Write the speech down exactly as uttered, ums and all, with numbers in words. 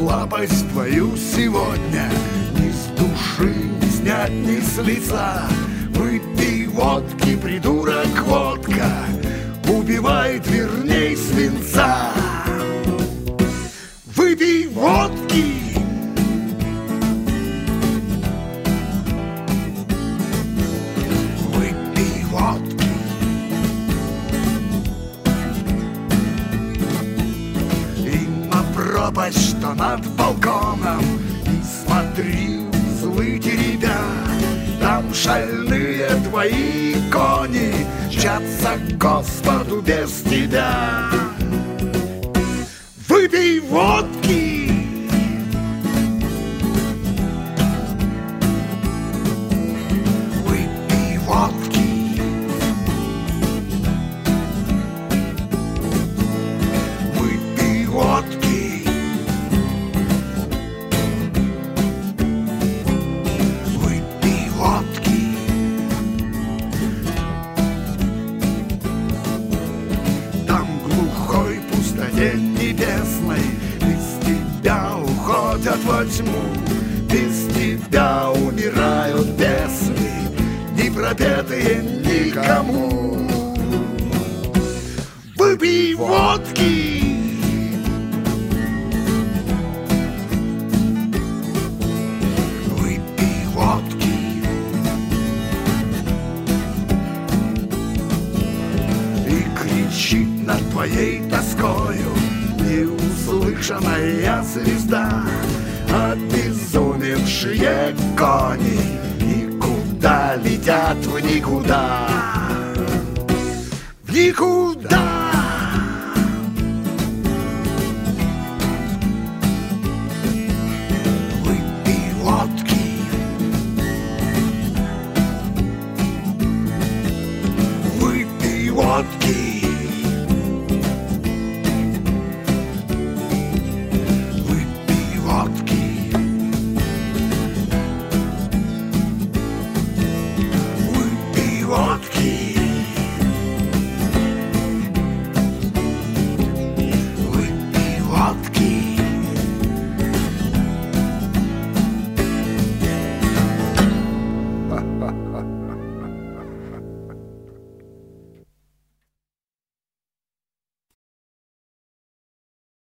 лапость твою сегодня ни с души не снять, ни с лица. Выпей водки, придурок, водка убивает, верней, свинца. Выпей водки. Выпей водки. И на пропасть, что над балконом, и смотри, злые ребят. Там шальные твои кони мчатся к Господу без тебя. Выпей водки. Выпей водки. Выпей водки. Выпей водки. Там глухой пустоте небесной без тебя уходят во тьму, без тебя умирают бесы, не пропетые никому. Выпей водки. Выпей водки. И кричит над твоей тоскою неуслышанная звезда. Обезумевшие кони никуда летят в никуда. В никуда.